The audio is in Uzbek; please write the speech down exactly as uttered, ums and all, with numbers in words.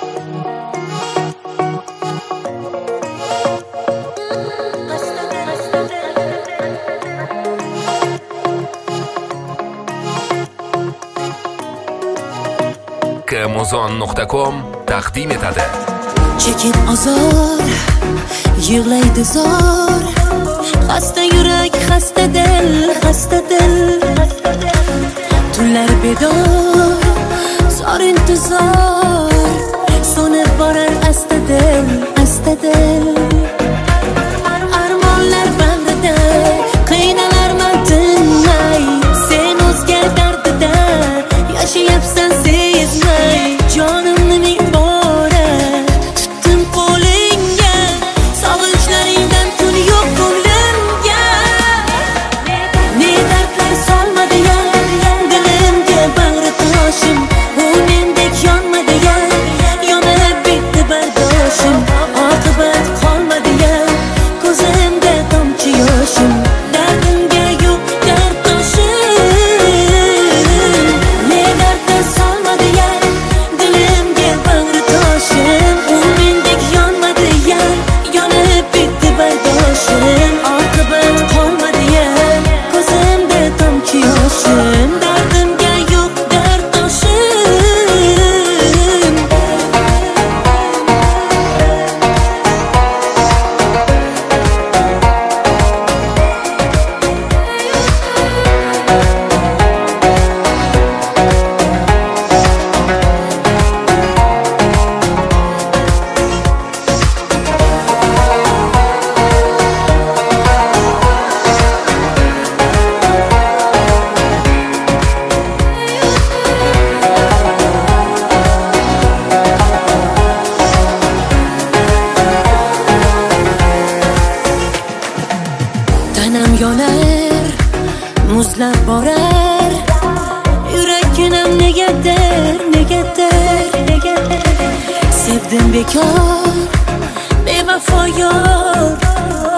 kmuzon nuqta com taqdim etadi. Chekib azor, yig'laydi zor, xasta yurak, xasta dil, xasta dil. Tunlar bedor, zor intizor, so'nib borar asta dil, asta dil. Armonlar bag'rida qiynalarman tinmay, sen o'zga dardida yashayapsan sezmay. Jonimni ming bora tutdim qo'lingga, sog'inchlaringdan kun yo'q ko'nglimga. Ne dardlar solmadi ya dilimga bag'ri toshim, u mendek yonmadi ya, yonib bitdi bardoshim. Oqibat qolmadi ya ko'zimda tomchi yoshim, dardimga yo'q dardoshim. Ne dardlar solmadi ya dilimga bag'ri toshim, u mendek yonmadi ya, yonib bitdi bardoshim. Oqibat qolmadi ya ko'zimda tomchi yoshim, dardimga yo'q dardoshim. Tanam yonar, muzlab borar, yuraginam negadir, negadir, negadir. Sevdim bekor, bevafo yor,